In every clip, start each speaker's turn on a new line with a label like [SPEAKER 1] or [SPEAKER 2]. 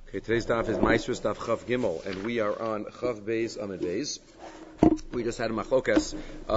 [SPEAKER 1] Okay, today's daf is Maasros daf Chav Gimel, and we are on Chav Beis Amud Beis. We just had a machlokas.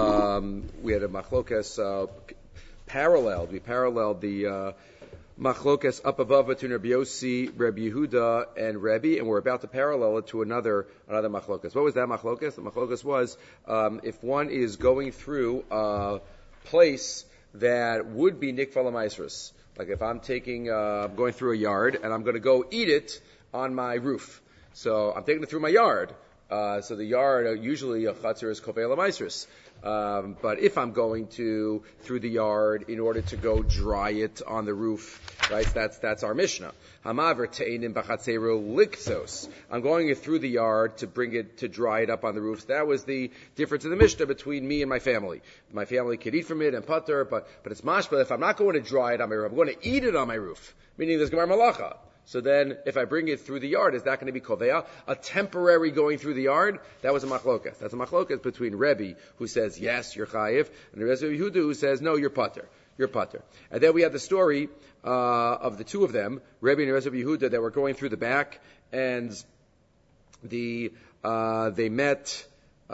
[SPEAKER 1] We paralleled the machlokas up above between Rabbi Yossi, Rabbi Yehuda, and Rebbe, and we're about to parallel it to another machlokas. What was that machlokas? The machlokas was if one is going through a place that would be nikva l'maasros. Like if I'm going through a yard and I'm going to go eat it on my roof. So I'm taking it through my yard. So the yard, usually a chatzir is kovei l'maasros. But if I'm going through the yard in order to go dry it on the roof, right? That's our Mishnah. Hamaver te'enim b'chatzeru liksos. I'm going through the yard to dry it up on the roof. That was the difference in the Mishnah between me and my family. My family could eat from it and putter, but it's mashma. If I'm not going to dry it on my roof, I'm going to eat it on my roof. Meaning there's gemar malacha. So then, if I bring it through the yard, is that going to be koveya? A temporary going through the yard? That was a machlokas. That's a machlokas between Rebbe, who says, yes, you're chayiv, and the Rebbe Yehuda, who says, no, you're pater. You're pater. And then we have the story of the two of them, Rebbe and Rebbe Yehuda, that were going through the back, and they met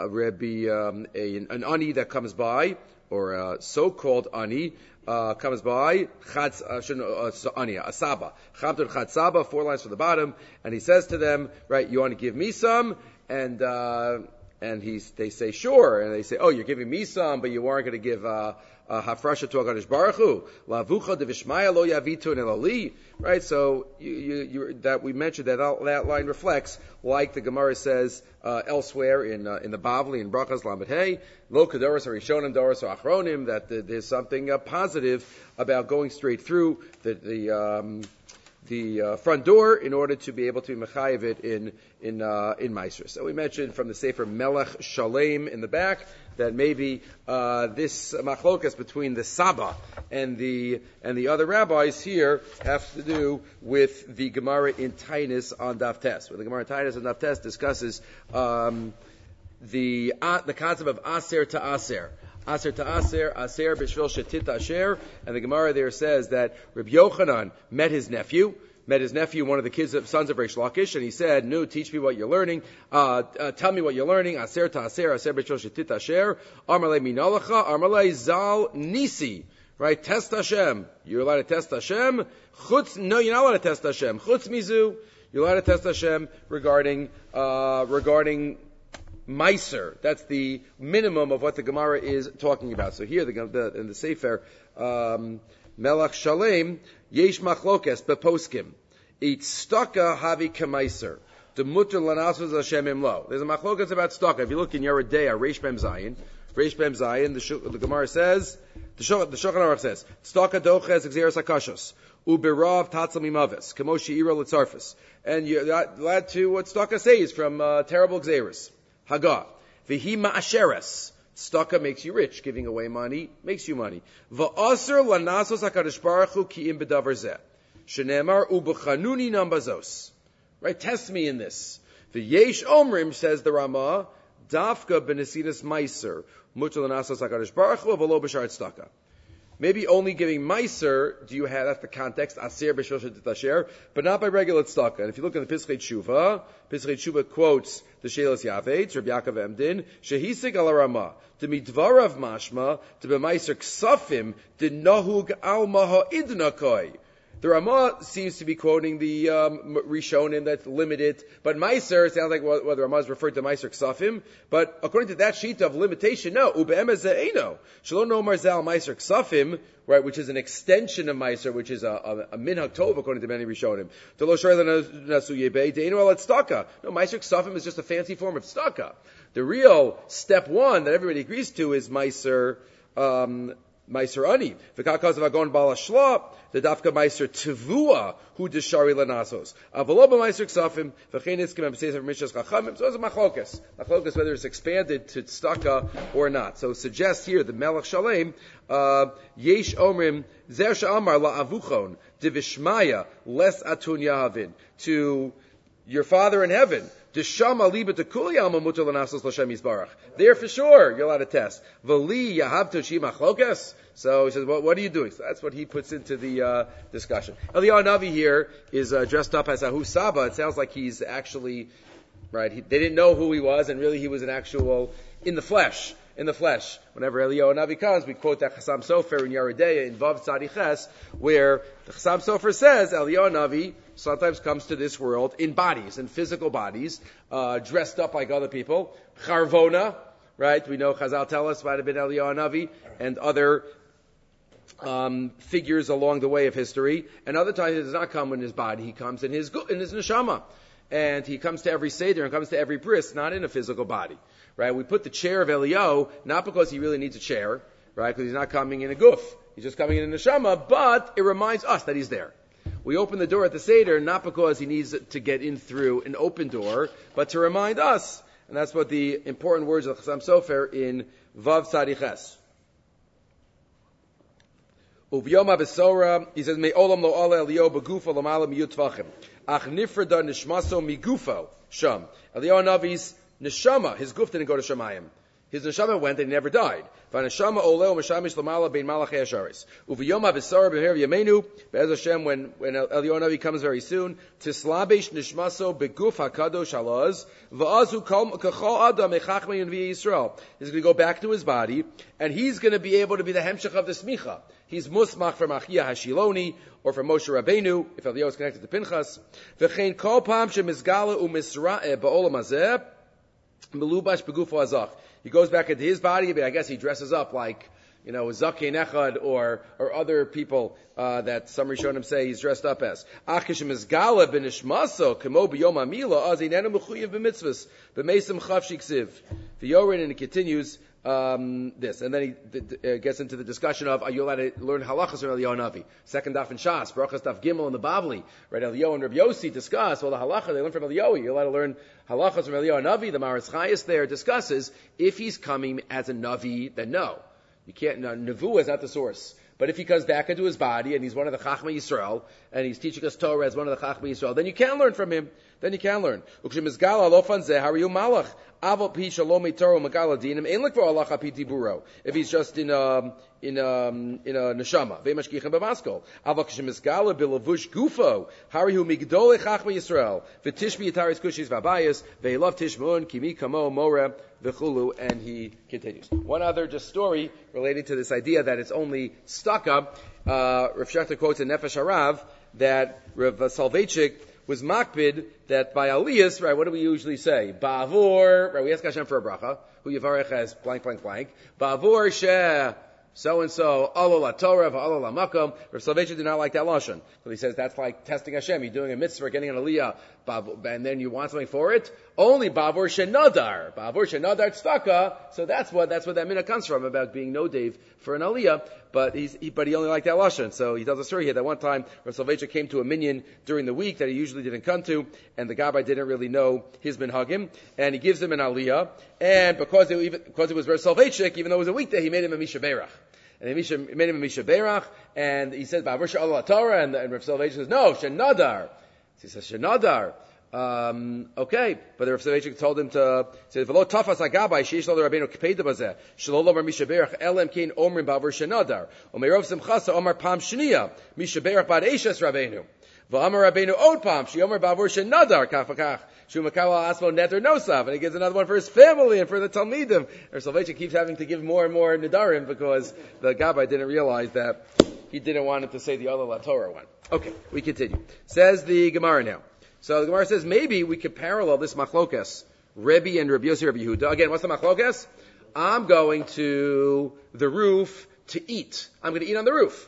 [SPEAKER 1] an ani that comes by, or a so-called ani, comes by, asaba. Chamtur chatzaba, 4 lines from the bottom, and he says to them, right, you want to give me some? And they say, sure. And they say, oh, you're giving me some, but you weren't going to give, hafrasha to HaKadosh Baruch Hu. Lavucha devishmaya lo yavitu nelali. Right? So, that we mentioned that line reflects, like the Gemara says, elsewhere in the Bavli, in Brachas Lamed Hey, lo kadoros harishonim doros ha'achronim, that there's something positive about going straight through the front door in order to be able to be mechayev it in Maasros. So we mentioned from the Sefer Melech Shalem in the back that maybe this machlokas between the Saba and the other rabbis here have to do with the Gemara in Tainis on Daf Tes. Where the Gemara in Tainis on Daf Tes discusses the concept of aser to aser. Aser to aser, aser b'shvil shetit asher, and the Gemara there says that Rabbi Yochanan met his nephew, one of the sons of Reish Lakish, and he said, no, teach me what you're learning, tell me what you're learning, aser to aser, aser b'shvil shetit asher, amarle minalacha, amarle zal nisi, right, test Hashem, you're allowed to test Hashem, no, you're not allowed to test Hashem, chutz mizu, you're allowed to test Hashem regarding Meiser. That's the minimum of what the Gemara is talking about. So here, in the Sefer Melech Shalem, Yesh Machlokes Beposkim, Eat Staka Havi Kemeiser. The Mutter Lanasos Hashem Imlo. There's a Machlokes about Staka. If you look in Yeridea, Reish Mem Zayin, the Gemara says, the Shulchan Aruch says, Staka Doches Exeris Akashos. Uberav Tatzal Mimavis, Kamoshi Iro Litzarfus. And you're allowed to what Staka says from terrible Xeris. Haga. V'hi ma'asheres. Staka makes you rich. Giving away money makes you money. V'aser lanasos HaKadosh Baruch Hu ki'im b'davar zeh. Shenemar u'b'chanuni nambazos. Right? Test me in this. V'yesh omrim, says the Ramah, dafka b'nesidas meiser. Mutar lanasos HaKadosh Baruch Hu v'lo b'sharet staka. Maybe only giving Meiser do you have, that's the context, Aser B'Shel Shetit Asher, but not by regular tzedakah. And if you look at the Pischei Tshuva quotes the Shelos Yavetz, Rabbi Yaakov Emdin, Shehisig al Ramah, to Midvarav Mashma, to be Meiser Ksafim, de Nahug al Maha Idnakoi. The Ramah seems to be quoting the Rishonim that's limited, but Meiser sounds like what the Ramah is referred to Meiser Ksafim, but according to that sheet of limitation, no, Ube'emez Ze'eno. Shalom no Marzal Meiser Ksafim, right, which is an extension of Meiser, which is a Minhag Tov according to many Rishonim. To Lo Shayla Nasu Yebei, De'eno Al Tzedakah. No, Meiser Ksafim is just a fancy form of tzedakah. The real step one that everybody agrees to is Meiser Ani. V'kakaz of Agon Bala Shla, the Dafka Meiser Tevua, who deshari lanasos. Avaloba Meiser Ksafim, v'chein iskim b'seis of Mishas Chachamim. So it's a machlokas. Machlokas whether it's expanded to tzedakah or not. So it suggests here the Melech Shalem, Yesh Omrim, Zer Sha'amar la'avuchon, Divishmaya, Les Atun Yahavin. To your Father in heaven, Deshama liba tekuli alma mutar l'nasos l'Shem Yisbarach. There for sure, you're allowed to test. V'li yahav toshi machlokas. So he says, what are you doing? So that's what he puts into the discussion. Eliyahu Navi here is dressed up as Ahu Saba. It sounds like he's actually, right, they didn't know who he was, and really he was an actual, in the flesh. Whenever Eliyahu Navi comes, we quote that Chassam Sofer in Yeridea in Vav Tzadiches, where the Chassam Sofer says Eliyahu Navi sometimes comes to this world in bodies, in physical bodies, dressed up like other people. Charvona, right? We know Chazal tell us might have been Eliyahu Navi and other figures along the way of history. And other times he does not come in his body; he comes in his neshama, and he comes to every seder and comes to every bris, not in a physical body. Right? We put the chair of Eliyahu not because he really needs a chair, right? Because he's not coming in a goof; he's just coming in a neshama. But it reminds us that he's there. We open the door at the seder not because he needs to get in through an open door, but to remind us. And that's what the important words of Chassam Sofer in Vav Tzadiches. Uv'yom ha'besora, he says, Me'olam lo ala Eliyahu begufo l'mala miyut tvachim. Ach nifrada nishmaso migufo sham. Eliyahu Navi's neshama, his guf didn't go to Shamayim. His neshama went and he never died. V'neshama oleo meshamish l'mala bein malachei hasharis. Uv'yom ha'besora b'her yemenu, be'ez Hashem, when Eliyahu Navi comes very soon, tislabesh nishmaso beguf hakadosh halaz, v'azu kachol adam echachmei Nevi'ei Yisrael. He's going to go back to his body, and he's going to be able to be the hemshech of the smicha. He's musmach from Achia Hashiloni, or from Moshe Rabbeinu, if Eliyahu is connected to Pinchas. V'chein kol pam shemizgala u'misra'eh ba'olam hazeh, melubash begufo azach. He goes back into his body, but I guess he dresses up like, Zakei Nechad or other people that some Rishonim say he's dressed up as. Achish mizgala b'nishmaso kemo b'yom hamila az inenu mechuyev b'mitzvahs b'meisim chav shiksiv. V'yorin, and it continues this, and then he gets into the discussion of, are you allowed to learn halachas from Eliyahu Navi? Second daf in Shas, Barachas daf Gimel in the Bavli, right? Eliyahu and Rabbi Yossi discuss, well, the halacha they learn from Eliyahu. You're allowed to learn halachas from Eliyahu Navi. The Maris Chayes there discusses, if he's coming as a Navi, then no. You can't, Nevuah is not the source. But if he comes back into his body, and he's one of the Chachmei Yisrael, and he's teaching us Torah as one of the Chachmei Yisrael, then you can learn from him. Then you can learn. If he's just in a neshama, ve'mashkichem b'maskol. Aval k'shemizgala b'levush gufo, harihu migdolei chachmei Yisrael, v'tishmi yitaris kushis v'abayis, ve'elav tishmun kimi kamo more v'chulu, and he continues. One other just story relating to this idea that it's only stuck up. Rav Shechter quotes in Nefesh Harav that Rav Soloveitchik was makbid that by aliyas, right, what do we usually say? Ba'avur, right, we ask Hashem for a bracha, who yivarech as blank, blank, blank. Ba'avur sheh, so-and-so, alo la Torah, v'alo la makom. Rav Soloveitchik did not like that lashon. So he says that's like testing Hashem. You're doing a mitzvah, getting an aliyah, and then you want something for it. Only ba'avur shenadar. Ba'avur shenadar tzedakah. So that's what that minhag comes from, about being no dave for an aliyah. But he only liked that lashon. So he tells a story here that one time Rav Soloveitchik came to a minyan during the week that he usually didn't come to, and the gabbai didn't really know his minhagim, and he gives him an aliyah, and because it was Rav Soloveitchik, even though it was a weekday, he made him a misha berach. And he made him a misha berach, and he said, Ba'avur she'ala Torah, and Rav Soloveitchik says, no, shenadar. He says, shenadar. Okay, but the Rav Soloveitchik told him to say, "V'lo tafas hagabai sheish lo Rabbeinu k'peida bazeh shelo lo misha berach elem kein omrim ba'avur shenadar u'meirov simchasa omar pam shniya misha berach ba'ad eishes Rabbeinu v'amar Rabbeinu od pam she'omar ba'avur shenadar kach v'kach shu mekala asmo neder nosav," and he gives another one for his family and for the talmidim. Rav Soloveitchik keeps having to give more and more nedarim because the gabbai didn't realize that he didn't want it to say the other La Torah one. Okay, we continue. Says the Gemara now. So the Gemara says maybe we could parallel this machlokas, Rebbe and Rabbi Yossi, Rabbi Yehuda. Again, what's the machlokas? I'm going to the roof to eat. I'm going to eat on the roof.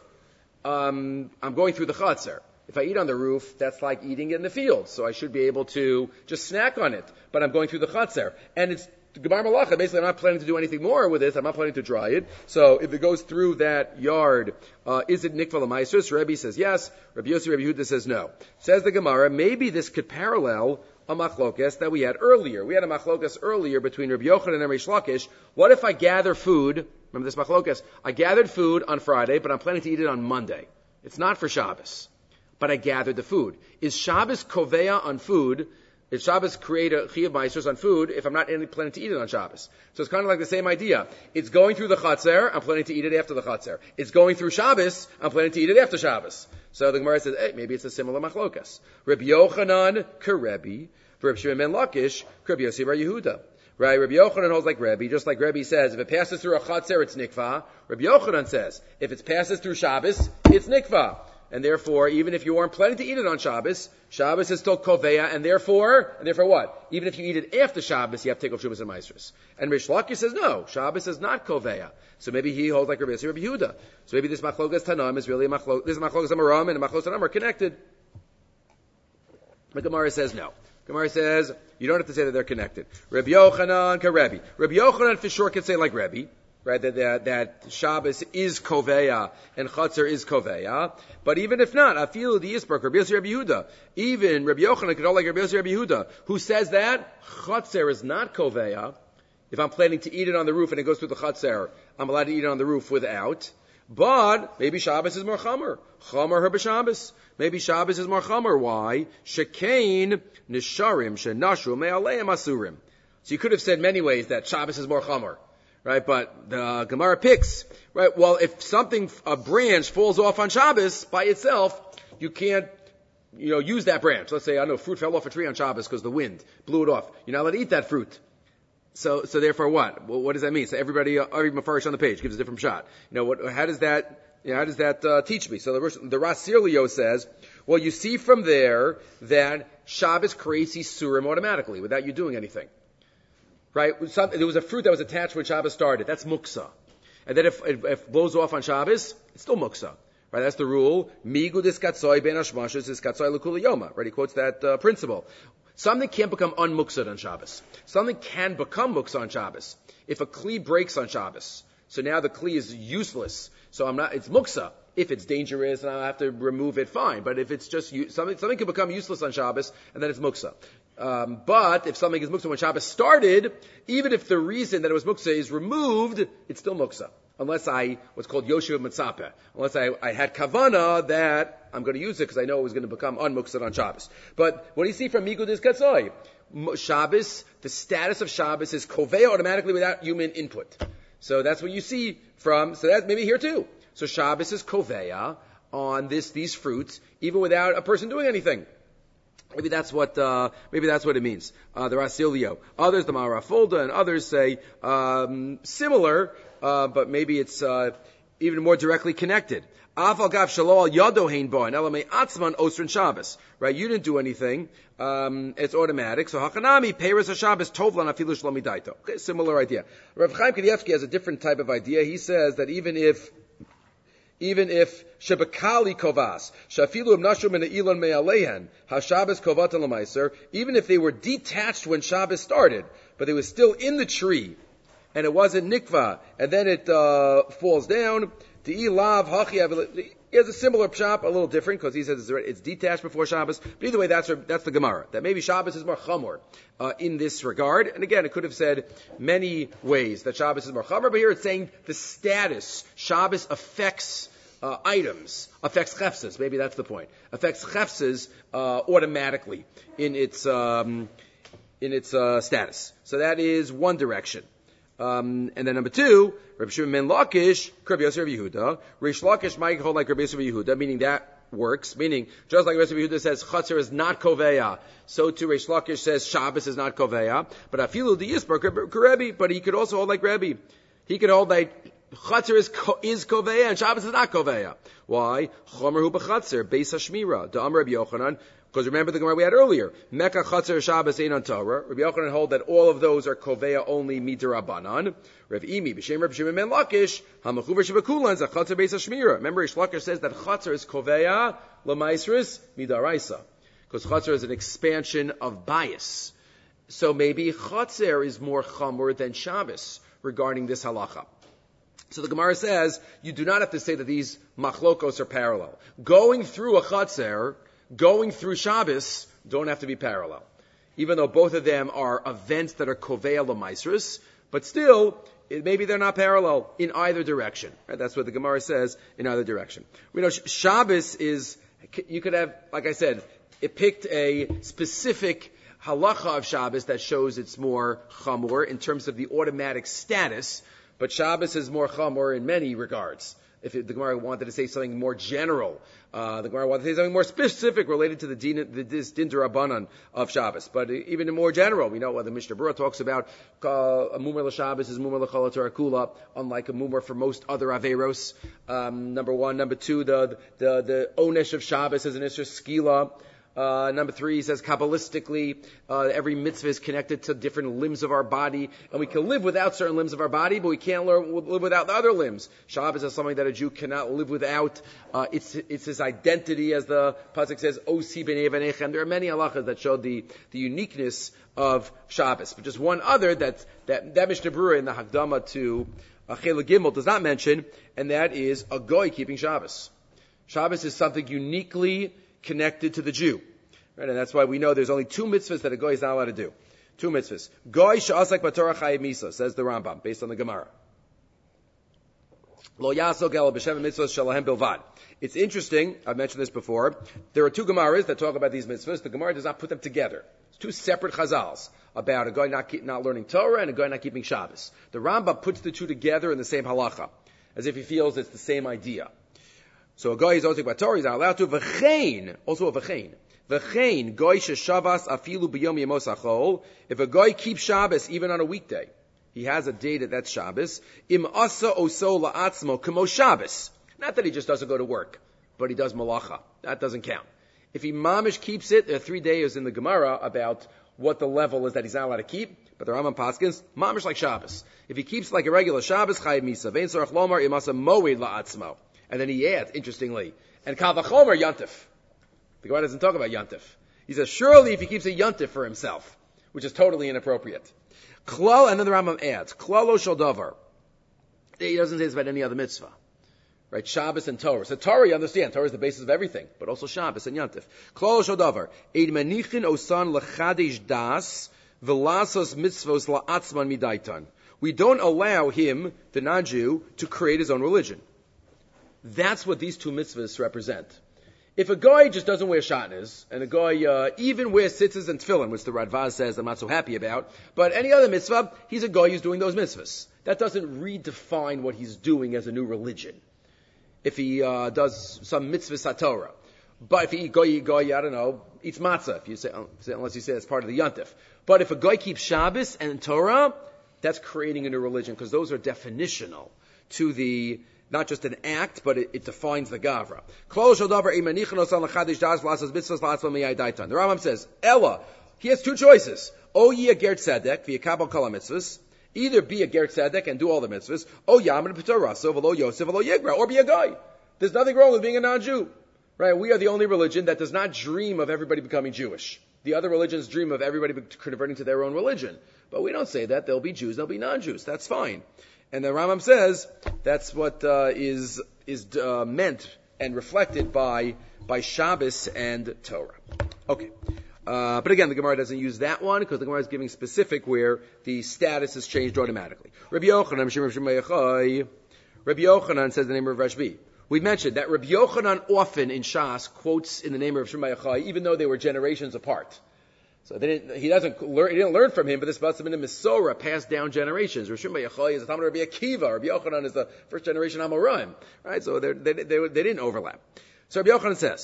[SPEAKER 1] I'm going through the chutzner. If I eat on the roof, that's like eating in the field. So I should be able to just snack on it. But I'm going through the chutzner. And it's Gemar Malacha. Basically, I'm not planning to do anything more with it. I'm not planning to dry it. So if it goes through that yard, is it nikva l'maisus? Rebbe says yes. Rabbi Yossi, Rabbi Yehuda says no. Says the Gemara, maybe this could parallel a machlokas that we had earlier. We had a machlokas earlier between Rabbi Yochanan and Reish Lakish. What if I gather food? Remember this machlokas? I gathered food on Friday, but I'm planning to eat it on Monday. It's not for Shabbos, but I gathered the food. Is Shabbos kovea on food If Shabbos create a chiyuv ma'asros on food, if I'm not planning to eat it on Shabbos. So it's kind of like the same idea. It's going through the Chatzer, I'm planning to eat it after the Chatzer. It's going through Shabbos, I'm planning to eat it after Shabbos. So the Gemara says, hey, maybe it's a similar machlokas. Rabbi Yochanan, Kerebi, Rabbi Shimon ben Lakish, Rabbi Yossi bar Yehuda. Right? Rabbi Yochanan holds like Rebbe, just like Rebbe says, if it passes through a Chatzer, it's Nikva. Rabbi Yochanan says, if it passes through Shabbos, it's Nikva. And therefore, even if you weren't planning to eat it on Shabbos, Shabbos is still Koveya, and therefore what? Even if you eat it after Shabbos, you have to take off Shubas and Maasros. And Rish Lakish says, no, Shabbos is not Koveya. So maybe he holds like Rabbi Yossi, Rabbi Yehuda. So maybe this Machlokas Tanam is really this Machlokas Amaram and Machlokas Tanam are connected. The Gemara says no. Gemara says, you don't have to say that they're connected. Rabbi Yochanan Karebi. Rabbi Yochanan for sure can say like Rebbe, right? That Shabbos is Koveya and Chatzar is Koveya. But even if not, I feel the Yisbark, Rabbi Yossi Rabbi Yehuda. Even Rabbi Yochanan could hold like Rabbi Yossi Rabbi Yehuda, who says that Chatzar is not Koveya. If I'm planning to eat it on the roof and it goes through the Chatzar, I'm allowed to eat it on the roof without. But maybe Shabbos is more Chamer. Chamer her b'Shabbos. Maybe Shabbos is more Chamer. Why? Shekain nisharim shenashu me'aleim asurim. So you could have said many ways that Shabbos is more Chamer, right? But the Gemara picks, right? Well, if a branch falls off on Shabbos by itself, you can't, use that branch. Let's say, fruit fell off a tree on Shabbos because the wind blew it off. You're not allowed to eat that fruit. So therefore what? Well, what does that mean? So every Mefarish on the page gives a different shot. How does that teach me? So the Ras Sirlio says, well, you see from there that Shabbos creates Yisurim automatically without you doing anything. Right? There was a fruit that was attached when Shabbos started. That's muksa. And then if it blows off on Shabbos, it's still muksa. Right? That's the rule. Migu diskatzoi ben hashmashos diskatzoi l'kula yoma. Right? He quotes that principle. Something can't become unmuksad on Shabbos. Something can become muksa on Shabbos. If a kli breaks on Shabbos, so now the kli is useless. So it's muksa. If it's dangerous and I have to remove it, fine. But if it's just something can become useless on Shabbos and then it's muksa. But if something is muksa when Shabbos started, even if the reason that it was muksa is removed, it's still muksa. Unless what's called Yoshev Mitzapeh. Unless I had kavana that I'm going to use it because I know it was going to become unmuksad on Shabbos. But what do you see from Migud is Katzoi? Shabbos, the status of Shabbos is Koveya automatically without human input. So that's what you see so that's maybe here too. So Shabbos is Koveya on these fruits, even without a person doing anything. Maybe that's what it means. The Rasilio. Others, the Marafulda, and others say, similar, but maybe it's, even more directly connected. Afal gav shalo al yado hein bo and elamei atzman osrin Shabbos. Right? You didn't do anything. It's automatic. So hachanami peiros haShabbos tovlan afilu shlo midaito. Okay, similar idea. Rav Chaim Kanievsky has a different type of idea. He says that even if shebakali kovas shafilu imnashu min ilon me'alehen haShabbos kovata l'maiser, even if they were detached when Shabbos started, but they were still in the tree, and it wasn't nikva, and then it falls down. He has a similar pshat, a little different, because he says it's detached before Shabbos. But either way, that's the Gemara. That maybe Shabbos is more chamor in this regard. And again, it could have said many ways that Shabbos is more chamor, but here it's saying the status. Shabbos affects items, affects chefses. Maybe that's the point. Affects chefses automatically in its status. So that is one direction. And then number two, Rabbi Shimon ben Lakish, Rabbi Yossi Rabbi Yehuda. Rish Lakish might hold like Rabbi Yossi Rabbi Yehuda, meaning that works. Meaning, just like Rabbi Yossi Rabbi Yehuda says, Chatzar is not Koveya, so too Rish Lakish says Shabbos is not Koveya. But Afilu the Yisbar Rebbe, but he could also hold like Rebbe. He could hold like Chatzar is Koveya and Shabbos is not Koveya. Why? Chomer hu b'Chatzar, Beis Hashmira, Da'am Rabbi Yochanan. Because remember the Gemara we had earlier. Mecca, Chatzar, Shabbos, Ein on Torah. Rabbi Yochanan hold that all of those are Koveya only Midirabanan. Rav Imi, B'Shem Rabbi Shimon ben Lakish, HaMechuver Shebekulans, Chatzar Beis Hashmira. Remember, Rish Lakish says that Chatzar is Koveya, L'maisris, Midaraisa. Because Chatzar is an expansion of bias. So maybe Chatzar is more Chamor than Shabbos regarding this halacha. So the Gemara says, you do not have to say that these machlokos are parallel. Going through a Chatzar, going through Shabbos don't have to be parallel. Even though both of them are events that are Koveya L'maisrus, but still, maybe they're not parallel in either direction. Right? That's what the Gemara says, in either direction. We know Shabbos is, you could have, like I said, it picked a specific halacha of Shabbos that shows it's more chamor in terms of the automatic status, but Shabbos is more chamor in many regards. If the Gemara wanted to say something more general, the Gemara wanted to say something more specific related to the din d'Rabbanan of Shabbos. But even in more general, we know what the Mishnah Berurah talks about. A mumar l'Shabbos is mumar l'chol Torah kula, unlike a mumar for most other averos. Number one, number two, the onesh of Shabbos is an isra skila. Number three, he says Kabbalistically, every mitzvah is connected to different limbs of our body, and we can live without certain limbs of our body, but we can't live without the other limbs. Shabbos is something that a Jew cannot live without. It's his identity, as the pasuk says, Osi b'nei v'nechem. There are many halachas that show the uniqueness of Shabbos. But just one other that Mishnah Berurah in the Hakdama to Chela Gimel does not mention, and that is a goy keeping Shabbos. Shabbos is something uniquely connected to the Jew. Right? And that's why we know there's only two mitzvahs that a goy is not allowed to do. Two mitzvahs. Goy sha'asak b'torah chayiv misa, says the Rambam, based on the Gemara. Lo yasok el b'shem mitzvahs shalahem bilvad. It's interesting, I've mentioned this before, there are two Gemaras that talk about these mitzvahs. The Gemara does not put them together. It's two separate chazals about a guy not learning Torah and a guy not keeping Shabbos. The Rambam puts the two together in the same halacha, as if he feels it's the same idea. So a guy is also about Torah, he's not allowed to. V'chein, also a v'chein. V'chein, goy sheshavas afilu b'yom yemos achol. If a guy keeps Shabbos even on a weekday, he has a day that's Shabbos. Im asa oso la'atzmo kamo Shabbos. Not that he just doesn't go to work, but he does malacha. That doesn't count. If he mamish keeps it, there are 3 days in the Gemara about what the level is that he's not allowed to keep. But the Rambam paskins, mamish like Shabbos. If he keeps like a regular Shabbos, chayiv misa. Vein sorach lomar im asa moed la'atzmo. And then he adds, interestingly, and kal v'chomer yantif. The Gemara doesn't talk about yantif. He says, surely if he keeps a yantif for himself, which is totally inappropriate. Klal, and then the Rambam adds, klalo shel davar. He doesn't say this about any other mitzvah. Right? Shabbos and Torah. So Torah, you understand, Torah is the basis of everything, but also Shabbos and yantif. Klalo shel davar. Eid menichin osan lechadesh das, v'lasos mitzvos la'atzman midaitan. We don't allow him, the non-Jew, to create his own religion. That's what these two mitzvahs represent. If a guy just doesn't wear shatnez, and a guy even wears tzitzis and tefillin, which the Radvaz says I'm not so happy about, but any other mitzvah, he's a guy who's doing those mitzvahs. That doesn't redefine what he's doing as a new religion. If he does some mitzvah satorah. But if he goy, I don't know, eats matzah, if you say, unless you say it's part of the yantif. But if a guy keeps Shabbos and Torah, that's creating a new religion, because those are definitional to the not just an act, but it defines the gavra. The Rambam says, Ella, he has two choices. O ye a ger tzedek, v'yakabel kol mitzvahs. Either be a ger tzedek and do all the mitzvahs, o yamin b'torah, v'lo yosef v'lo yegra, or be a guy. There's nothing wrong with being a non-Jew. Right? We are the only religion that does not dream of everybody becoming Jewish. The other religions dream of everybody converting to their own religion. But we don't say that. There'll be Jews, there'll be non-Jews. That's fine. And the Rambam says that's what is meant and reflected by Shabbos and Torah. Okay. But again, the Gemara doesn't use that one because the Gemara is giving specific where the status is changed automatically. Rabbi Yochanan says the name of Rashbi. We mentioned that Rabbi Yochanan often in Shas quotes in the name of Shimon Yochai, even though they were generations apart. So he didn't learn from him, but this must have been a Mesorah passed down generations. Rav Shimon Yochai is the Talmud Rabbi Akiva. Rabbi Yochanan is the first generation Amoraim. Right? So they didn't overlap. So Rabbi Yochanan says,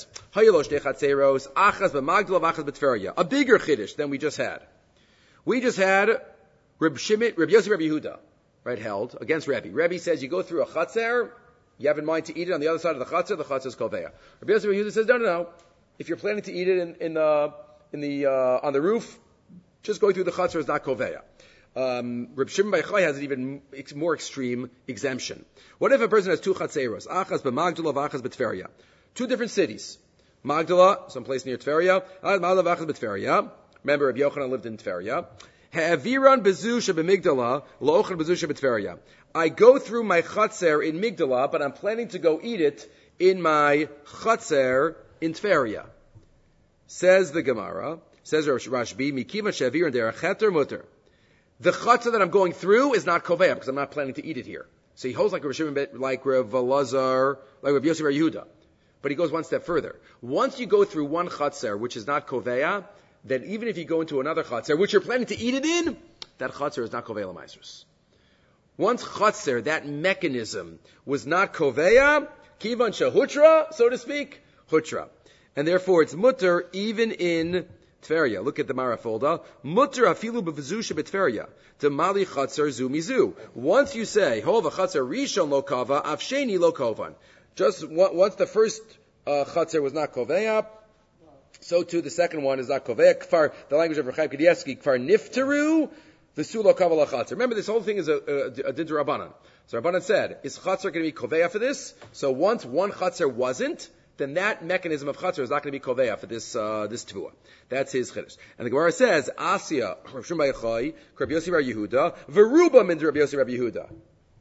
[SPEAKER 1] a bigger chiddush than we just had. We just had Rabbi Yossi Rabbi Yehuda, right, held against Rabbi. Rabbi says you go through a chatzer, you have in mind to eat it on the other side of the chatzer is koveya. Rabbi Yossi Rabbi Yehuda says, no. If you're planning to eat it on the roof, just going through the chatzer is not koveya. Reb Shimon Bar Yochai has an even more extreme exemption. What if a person has two chatzeros, achas b'Magdala, achas b'Tveria, two different cities, Magdala, someplace near Tveria, Magdala, achas b'Tveria. Remember, Reb Yochanan lived in Tveria. Ha'aviran bezusha b'Migdala, lo'ochan bezusha b'Tveria. I go through my chatzer in Migdala, but I'm planning to go eat it in my chatzer in Tveria. Says the Gemara, says Rashbi, Mikiva Shavir and Derecheter Mutter. The chatzah that I'm going through is not koveya because I'm not planning to eat it here. So he holds like Rav Shimon, like Rav Elazar, like Rav Yossi Bar Yehuda. But he goes one step further. Once you go through one chatzah, which is not koveya, then even if you go into another chatzar, which you're planning to eat it in, that chatzar is not kovei l'maisrus. Once chatzar, that mechanism, was not kovei, kivan shahutra, so to speak, hutra. And therefore it's mutter even in Tveria. Look at the Marafolda. Mutter afilu b'vizusha b'Tveria. To mali chatzar zu mizu. Once you say, hova chatzar rishon lo kava, afsheni lo kovan. Just once the first chatzar was not kovei, so too the second one is not kovei. Kfar, the language of Rechaim Kedievsky, kfar nifteru, v'su lo kava la chatzar. Remember, this whole thing is a did Rabbanan. So Rabbanan said, is chatzar going to be kovei for this? So once one chatzar wasn't, then that mechanism of chatzar is not going to be kovei for this tvua. That's his chiddush. And the Gemara says, Asya, Rav Shimon bar Yochai, Rabbi Yossi bar Yehuda, Veruba min Rabbi Yossi bar Yehuda.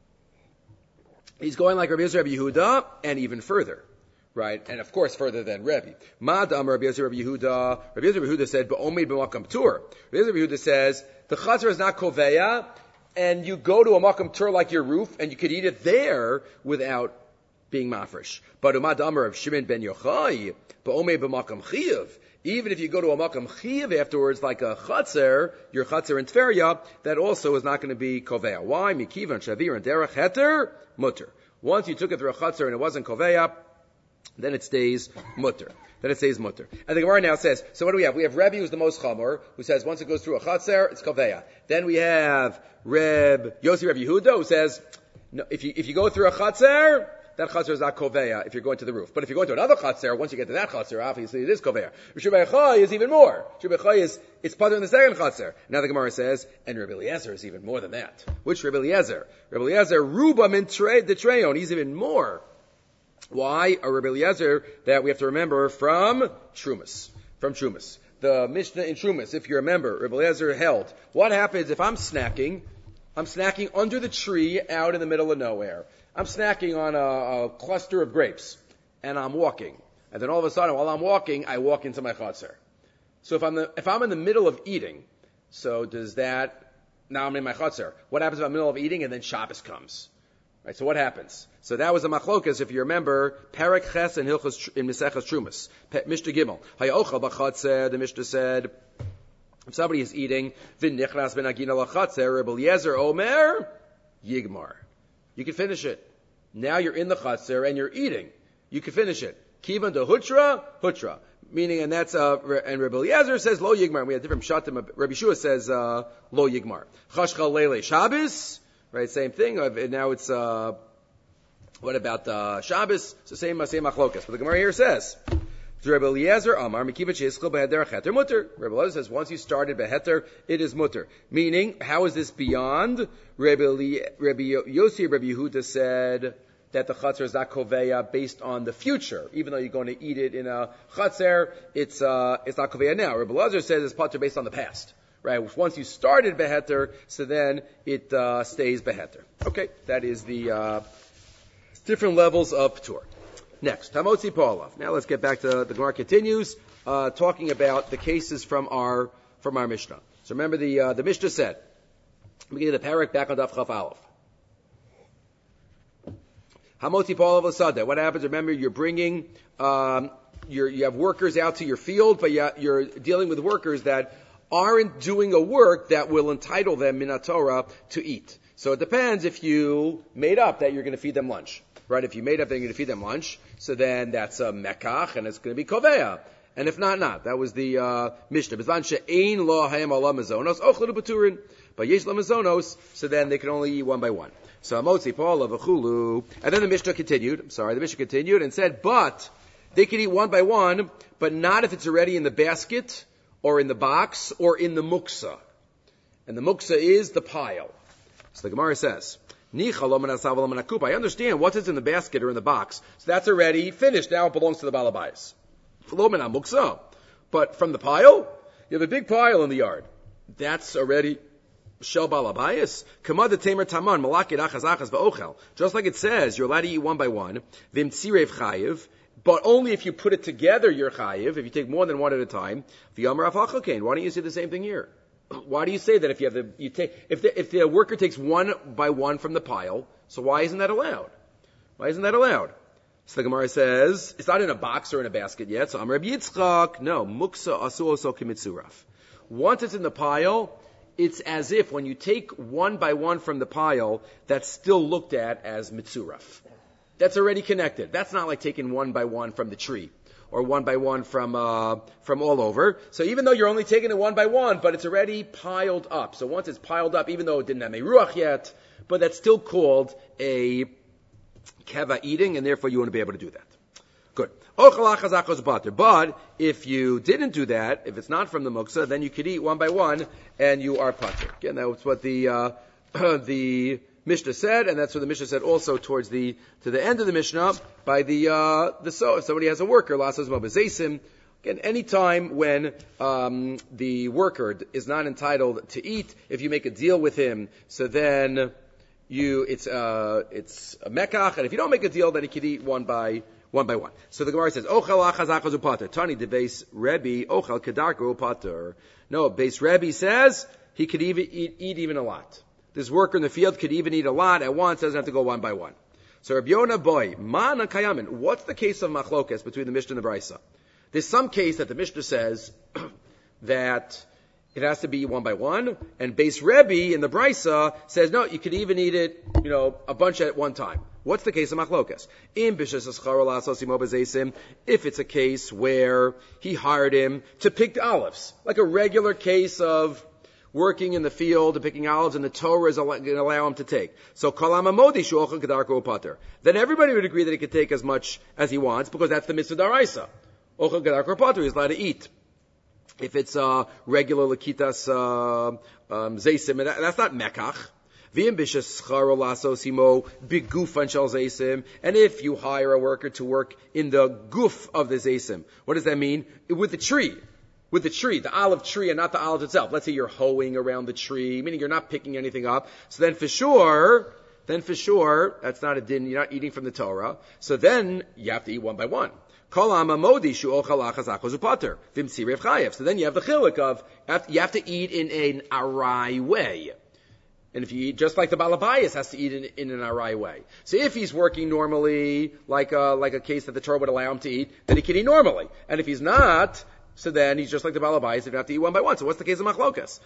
[SPEAKER 1] He's going like Rabbi Yossi bar Yehuda, and even further. Right? And of course further than Rebbe. Mad Amar Rabbi Yossi bar Yehuda. Rabbi Yossi bar Yehuda said, Ba'omei b'makam tur. Rabbi Yossi bar Yehuda says, the chatzar is not kovei, and you go to a makam tur like your roof, and you could eat it there without being mafresh. But Umad Amar of Shimon ben Yochai, Ba'omei b'makam chiyav. Even if you go to a makam chiyav afterwards, like a chatzar, your chatzar in Tveria, that also is not going to be kovei. Why? Mikivan shavir and derech heter mutter. Once you took it through a chatzar and it wasn't kovei, then it stays mutter. And the Gemara now says, so what do we have? We have Rebbe, who's the most chamor, who says once it goes through a chatzar, it's kovei. Then we have Reb Yossi Reb Yehuda, who says, no, if you go through a chatzar, that chatzar is not kovei if you're going to the roof. But if you're going to another chatzar, once you get to that chatzar, obviously it is kovei. Rishon bar Yochai is even more. Rishon bar Yochai is, it's part in the second chatzar. Now the Gemara says, and Rebbe Eliezer is even more than that. Which Rebbe Eliezer? Rebbe Eliezer, Ruba min the Treyon, he's even more. Why? A Rebbe Eliezer that we have to remember from Trumas. The Mishnah in Trumas, if you remember, Rebbe Eliezer held, what happens if I'm snacking under the tree out in the middle of nowhere. I'm snacking on a cluster of grapes, and I'm walking. And then all of a sudden, while I'm walking, I walk into my chatzar. So if I'm in the middle of eating, so does that, now I'm in my chatzar. What happens if I'm in the middle of eating and then Shabbos comes? Right, so what happens? So that was a machlokas, if you remember, Perek Ches and Hilchos in Mesechas Trumas. Mishnah Gimel. Hayochal b'chatzar, the Mishnah said, if somebody is eating, v'nichnas ben agina l'chatzar, Rebbe Eliezer Omer, Yigmar. You can finish it. Now you're in the chatzar and you're eating. You can finish it. Kivan to hutra. Meaning, and that's, and Rebbe Eliezer says, lo yigmar. We have different shatim. Rebbe Yeshua says, lo yigmar. Chashchal leile Shabbos. Right, same thing. And now it's, what about, Shabbos? So same machlokas. But the Gemara here says, Rebbe Eliezer Amar, Mekiva Cheskal Beheder Cheter Mutter. Rebbe Eliezer says, once you started Beheter, it is Mutter. Meaning, how is this beyond? Rebbe Yossi, Rebbe Yehuda said that the chatzar is not koveya based on the future. Even though you're going to eat it in a chatzar, it's not koveya now. Rebbe Eliezer says it's patur based on the past. Right? Once you started Beheter, so then it stays Beheter. Okay, that is the different levels of Ptur. Next, Hamotzi Pa'alav. Now let's get back to the Gemara continues talking about the cases from our Mishnah. So remember the Mishnah said, beginning of the parak back on Daf Chaf Aleph. Hamotzi Pa'alav l'sadeh. What happens? Remember, you're bringing you have workers out to your field, but you're dealing with workers that aren't doing a work that will entitle them min Torah to eat. So it depends if you made up that you're going to feed them lunch. Right? If you made up that you're going to feed them lunch, so then that's a mekach, and it's going to be koveya. And if not. That was the Mishnah. Bizvan she'ein lo hayam ala mazonos, ochlu b'turin. But yesh la mazonos, so then they can only eat one by one. So amotzi pa'ala v'chulu. And then the Mishnah continued, and said, but they can eat one by one, but not if it's already in the basket, or in the box, or in the muksa. And the muksa is the pile. So the Gemara says, I understand what is in the basket or in the box. So that's already finished. Now it belongs to the balabayas. But from the pile, you have a big pile in the yard. That's already shel balabayas. Just like it says, you're allowed to eat one by one. But only if you put it together, you're chayiv. If you take more than one at a time. Why don't you say the same thing here? Why do you say that if the worker takes one by one from the pile, so why isn't that allowed? So the Gemara says, it's not in a box or in a basket yet, so Amar Rabbi Yitzchak, no, muksa asu oso kimitzuraf. Once it's in the pile, it's as if when you take one by one from the pile, that's still looked at as mitzuraf. That's already connected. That's not like taking one by one from the tree, or one by one from all over. So even though you're only taking it one by one, but it's already piled up. So once it's piled up, even though it didn't have meruach yet, but that's still called a keva eating, and therefore you want to be able to do that. Good. But if you didn't do that, if it's not from the muksa, then you could eat one by one, and you are pater. Again, that's what the Mishnah said, and that's what the Mishnah said also to the end of the Mishnah by the so if somebody has a worker, lasas mobazesim. Again, any time when the worker is not entitled to eat, if you make a deal with him, so then it's a mekach, and if you don't make a deal, then he could eat one by one. So the Gemara says, Ochel achaz achaz upater. Tani de beis Rebbe, Ochel kedarko upater. No, beis Rebbe says he could even eat even a lot. This worker in the field could even eat a lot at once, doesn't have to go one by one. So Rabbi Yonah boy, man kayamin. What's the case of machlokes between the Mishnah and the Brisa? There's some case that the Mishnah says that it has to be one by one, and Beis Rebbe in the Brisa says no, you could even eat it, a bunch at one time. What's the case of machlokas? If it's a case where he hired him to pick the olives, like a regular case of working in the field and picking olives, and the Torah is going to allow him to take. So then everybody would agree that he could take as much as he wants, because that's the mitzvah daraisa. Ochel kedarko upater, he's allowed to eat. If it's regular lakitas zeisim, that's not mekach. And if you hire a worker to work in the guf of the zeisim, what does that mean? With the tree, the olive tree, and not the olive itself. Let's say you're hoeing around the tree, meaning you're not picking anything up. So then for sure, that's not a din. You're not eating from the Torah. So then you have to eat one by one. So then you have the chiluk of you have to eat in an arai way. And if you eat just like the Balabayas has to eat in an arai way. So if he's working normally, like a case that the Torah would allow him to eat, then he can eat normally. And if he's not, so then he's just like the Balabayas, if you have to eat one by one. So what's the case of machlokas?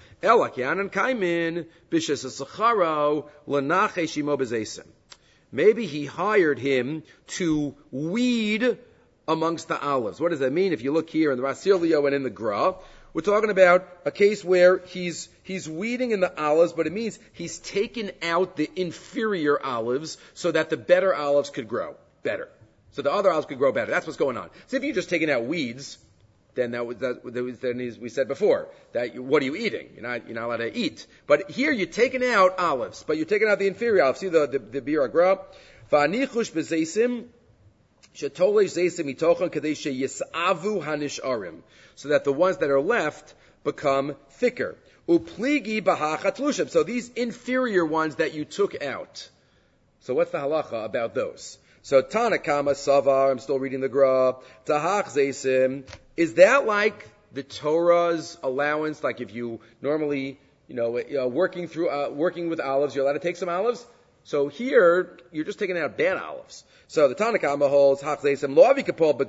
[SPEAKER 1] Maybe he hired him to weed amongst the olives. What does that mean? If you look here in the Rasilio and in the Gra, we're talking about a case where he's weeding in the olives, but it means he's taken out the inferior olives so that the better olives could grow better. So the other olives could grow better. That's what's going on. So if you're just taking out weeds, then we said before that what are you eating? You're not allowed to eat. But here you're taking out olives, but you're taking out the inferior olives. See the Bir Gra? Va'anichush b'zeisim. So that the ones that are left become thicker. So these inferior ones that you took out. So what's the halacha about those? So Tanakama Savar, I'm still reading the Gra. Tahach Zeisim. Is that like the Torah's allowance? Like if you normally, working with olives, you're allowed to take some olives? So here, you're just taking out bad olives. So the Tanakama holds, really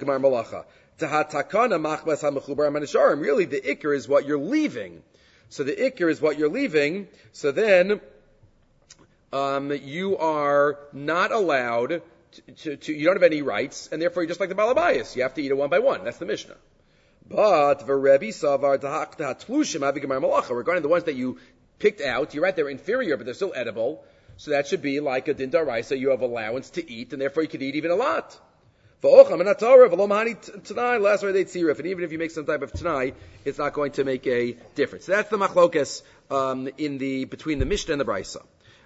[SPEAKER 1] the ikr is what you're leaving. So the ikr is what you're leaving. So then, you are not allowed to you don't have any rights, and therefore you're just like the Balabayas. You have to eat it one by one. That's the Mishnah. But regarding the ones that you picked out, you're right, they're inferior, but they're still edible. So that should be like a din daraisa. You have allowance to eat, and therefore you could eat even a lot. And even if you make some type of tanai, it's not going to make a difference. So that's the machlokas between the Mishnah and the Brisa.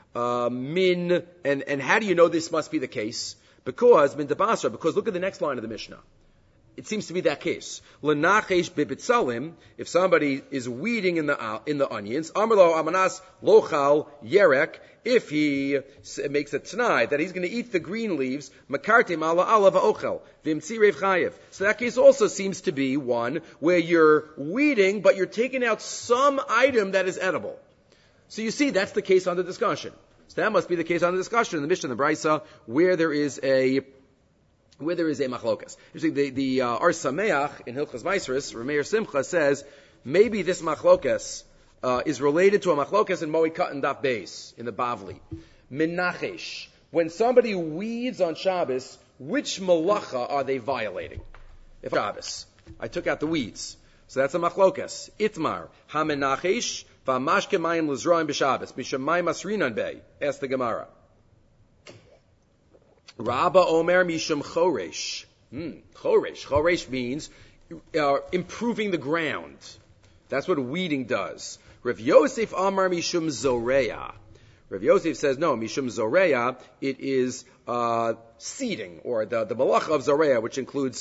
[SPEAKER 1] And how do you know this must be the case? Because look at the next line of the Mishnah. It seems to be that case. L'nachesh bibitzalim, if somebody is weeding in the onions, amarlo amanas lochal yerek, if he makes a t'nai that he's going to eat the green leaves, makartim ala va'ochel, v'imtzi rev chayev. So that case also seems to be one where you're weeding, but you're taking out some item that is edible. So you see, that's the case under discussion. So that must be the case under discussion in the Mishnah and the Brisa, where there is a where there is a machlokas. Usually the Ar Sameach in Hilchos Maasros, Rameir Simcha says, maybe this machlokas is related to a machlokas in Moed Katan Daf Beis, in the Bavli. Menachesh. When somebody weeds on Shabbos, which malacha are they violating? If Shabbos, I took out the weeds. So that's a machlokas. Itmar. Ha-menachesh, v'amashke mayim l'zroim b'Shabbos. B'shamayim asrinan bei. Ask the Gemara. Rabba Omer Mishum Choresh. Choresh. Choresh means improving the ground. That's what weeding does. Rav Yosef Amar Mishum Zoreya. Rav Yosef says, no, Mishum Zoreya, it is seeding, or the malacha of Zoreya, which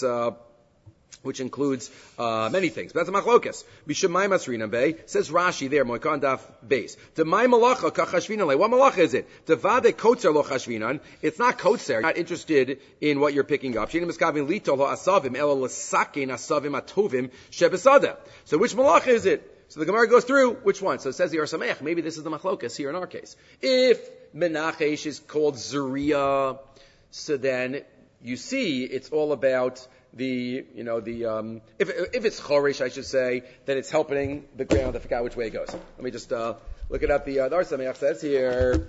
[SPEAKER 1] includes many things. But that's a machlokas. B'shemayim asrinam bei, says Rashi there, Moekan Daf Beis. Demai malacha kachashvinan le. What malacha is it? Devade kotzer lo chashvinan. It's not kotzer. Not interested in what you're picking up. Shenim eskavin litol ho asavim elo lesakin asavim atovim shebesada. So which malacha is it? So the Gemara goes through which one. So it says the Ar Sameach. Maybe this is the machlokas here in our case. If menachesh is called zuriya, so then you see it's all about if it's choresh, I should say, then it's helping the ground. I forgot which way it goes. Let me just look it up. The Ar Sameach says here.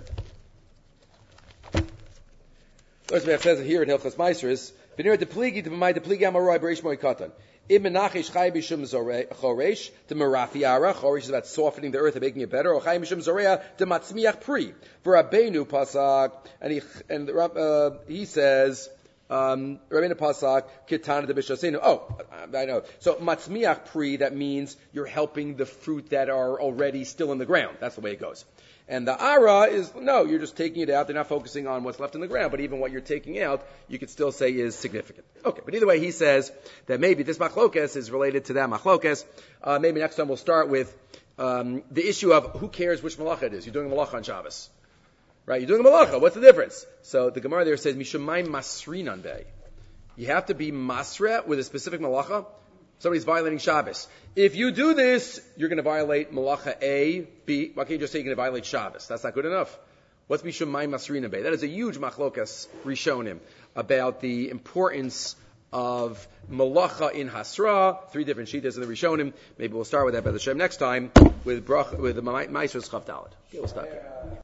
[SPEAKER 1] The Ar Sameach says it here in Hilchos Maasros. V'nira depligi depligi amaroi b'reish moed katan. Im menachesh chay b'shum choresh the merafiara. Choresh is about softening the earth and making it better. Or chay b'shum zoreya the matzmiach pri. V'Rabbeinu pasak, and he says. Rabbeinu Pasak, Kitana de Bishosenu. Oh, I know. So, Matzmiach Pri, that means you're helping the fruit that are already still in the ground. That's the way it goes. And the Ara is, no, you're just taking it out. They're not focusing on what's left in the ground, but even what you're taking out, you could still say is significant. Okay, but either way, he says that maybe this machlokas is related to that machlokas. Maybe next time we'll start with the issue of who cares which malacha it is. You're doing a malacha on Shabbos. Right, you're doing a malacha. What's the difference? So the Gemara there says, Mishamayim masrinan bei. You have to be masra with a specific malacha. Somebody's violating Shabbos. If you do this, you're going to violate malacha A, B. Why can't you just say you're going to violate Shabbos? That's not good enough. What's Mishamayim masrinan bei? That is a huge machlokas rishonim about the importance of malacha in Hasra. 3 different shitas of the rishonim. Maybe we'll start with that by the Shem next time with the Maasros Chav Daled. Okay, we'll stop here.